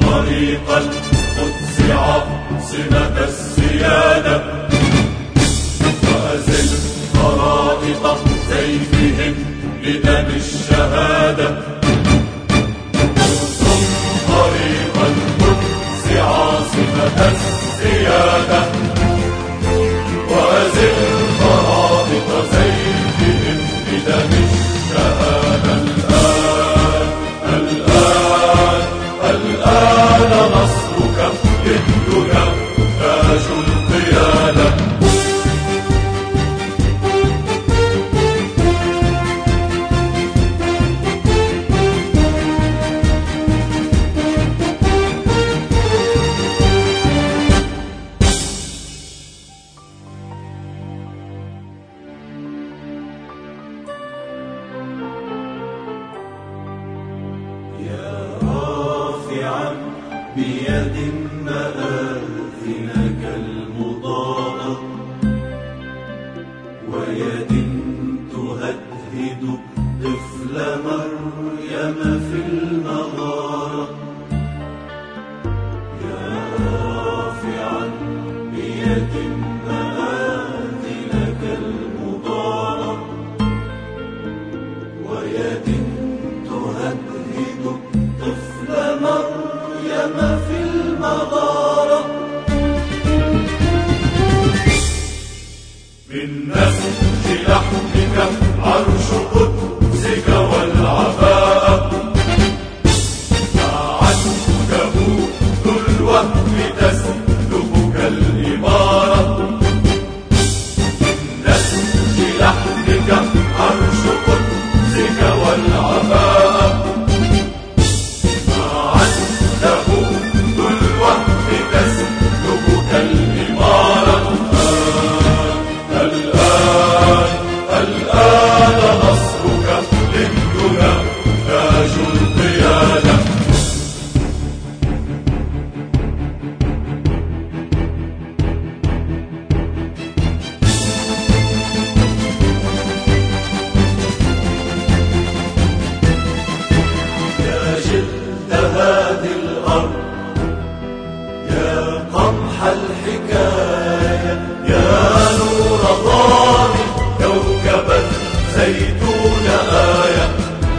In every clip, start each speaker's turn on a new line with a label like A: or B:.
A: طريق القدس عاصمة السيادة، وأزل خرائط سيفهم بدم الشهادة. ارسم طريق القدس عاصمة السيادة، وأزل خرائط سيفهم بدم الشهادة. الآن نصرك للدنا تاج القيادة. بيد مآذنك المضاءة، ويد تهدهد طفل مريم في المغارة. يا رافعا بيد مآذنك المضاءة، ويد تهدهد طفل مريم في المغارة. من نسج لحمك عرش قدسك والعباءة، فعنكبوت الوهم تسلبك الإمارة. من نسج لحمك عرش قدسك والعباءة، الآن نصرك للدنا تاج القيادة. يا جلد هذه الأرض، يا قمح الحكاية، يا نور ضامي كوكبا زيتون آية.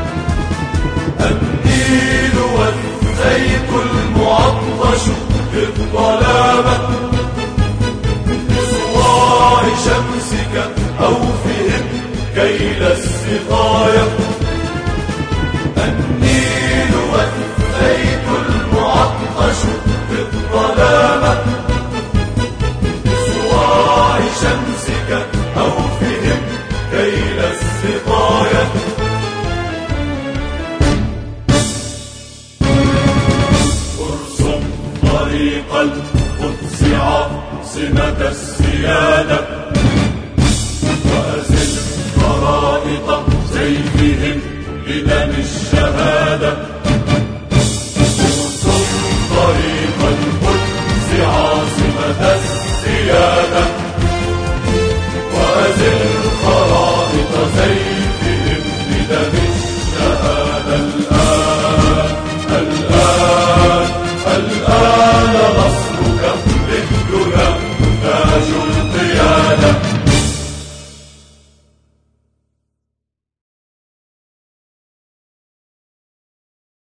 A: النيل والزيت المعطش بالظلامة، بصواع شمسك أوفهم كيل السقاية. النيل والزيت المعطش بالظلامة، بصواع شمسك أوفهم كيل السقاية. ارسم طريق القدس عاصمة السيادة، وأزل خرائط سيفهم بدم الشهادة.